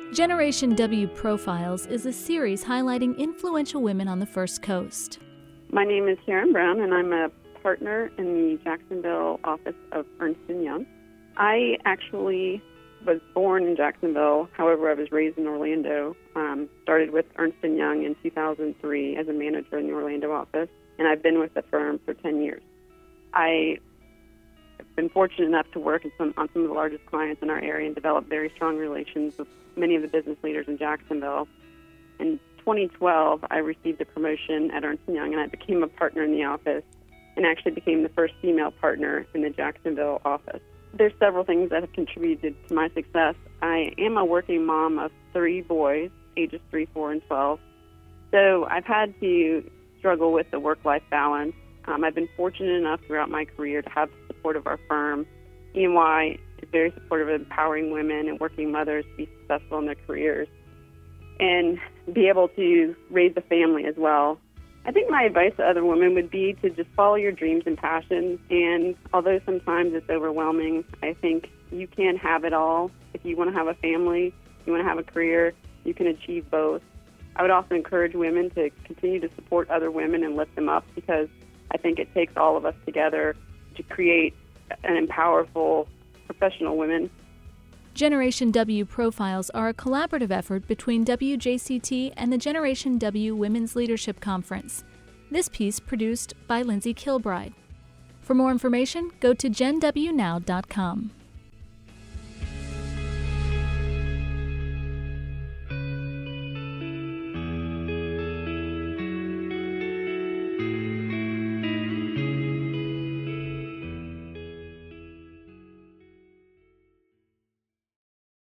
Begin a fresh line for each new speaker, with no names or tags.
Generation W Profiles is a series highlighting influential women on the First Coast.
My name is Sharon Brown, and I'm a partner in the Jacksonville office of Ernst & Young. I actually was born in Jacksonville. However, I was raised in Orlando. Started with Ernst & Young in 2003 as a manager in the Orlando office, and I've been with the firm for 10 years. I have been fortunate enough to work on some of the largest clients in our area and develop very strong relations with many of the business leaders in Jacksonville. In 2012, I received a promotion at Ernst & Young, and I became a partner in the office and actually became the first female partner in the Jacksonville office. There's several things that have contributed to my success. I am a working mom of 3 boys, ages 3, 4, and 12. So I've had to struggle with the work-life balance. I've been fortunate enough throughout my career to have the support of our firm. E&Y is very supportive of empowering women and working mothers to be successful in their careers and be able to raise a family as well. I think my advice to other women would be to just follow your dreams and passions. And although sometimes it's overwhelming, I think you can have it all. If you want to have a family, you want to have a career, you can achieve both. I would also encourage women to continue to support other women and lift them up, because I think it takes all of us together to create an powerful professional women.
Generation W Profiles are a collaborative effort between WJCT and the Generation W Women's Leadership Conference. This piece produced by Lindsay Kilbride. For more information, go to genwnow.com.